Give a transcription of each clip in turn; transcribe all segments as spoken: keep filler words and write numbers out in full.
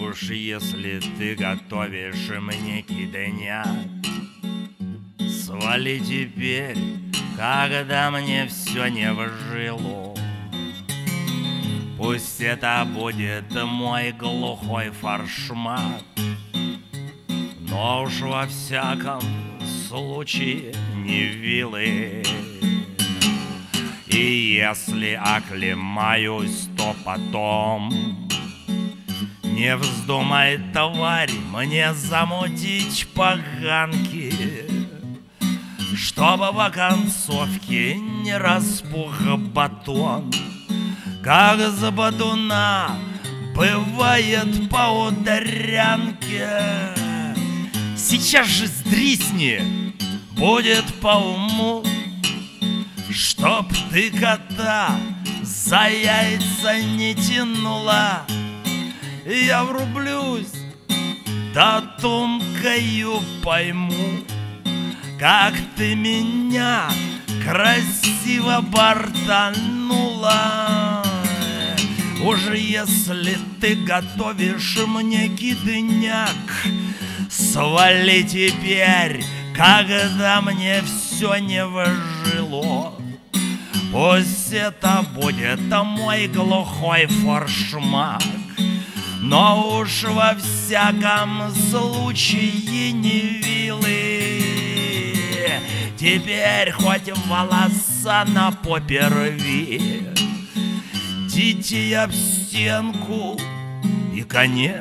Уж если ты готовишь мне кидняк, свали теперь, когда мне все не вжило. Пусть это будет мой глухой форшмак, но уж во всяком случае не вилы. И если оклемаюсь, то потом не вздумай, тварь, мне замутить поганки, чтобы в оконцовке не распух батон, как с бодуна бывает по ударянке. Сейчас же сдрисни, будет по уму, чтоб ты кота за яйца не тянула. Я врублюсь, да тонкою пойму, как ты меня красиво бортанула. Уж если ты готовишь мне кидняк, свали теперь, когда мне все не выжило. Пусть это будет мой глухой форшмак, но уж во всяком случае не вилы. Теперь хоть волоса на попе рви, дите об стенку и конец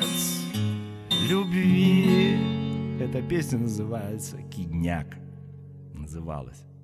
любви. Эта песня называется «Кидняк». Называлась.